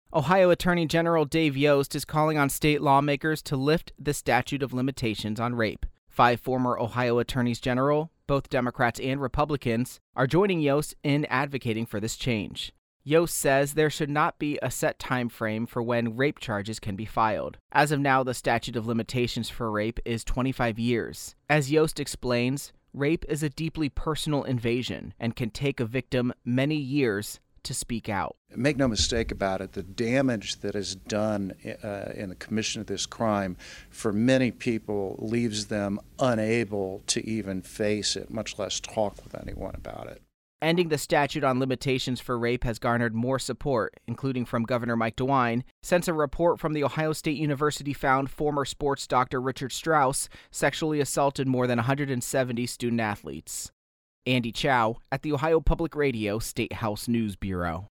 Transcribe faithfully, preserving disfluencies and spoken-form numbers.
Ohio Attorney General Dave Yost is calling on state lawmakers to lift the statute of limitations on rape. Five former Ohio attorneys general, both Democrats and Republicans, are joining Yost in advocating for this change. Yost says there should not be a set time frame for when rape charges can be filed. As of now, the statute of limitations for rape is twenty-five years. As Yost explains, rape is a deeply personal invasion and can take a victim many years to speak out. Make no mistake about it, the damage that is done uh, in the commission of this crime for many people leaves them unable to even face it, much less talk with anyone about it. Ending the statute on limitations for rape has garnered more support, including from Governor Mike DeWine, since a report from The Ohio State University found former sports doctor Richard Strauss sexually assaulted more than one hundred seventy student athletes. Andy Chow at the Ohio Public Radio State House News Bureau.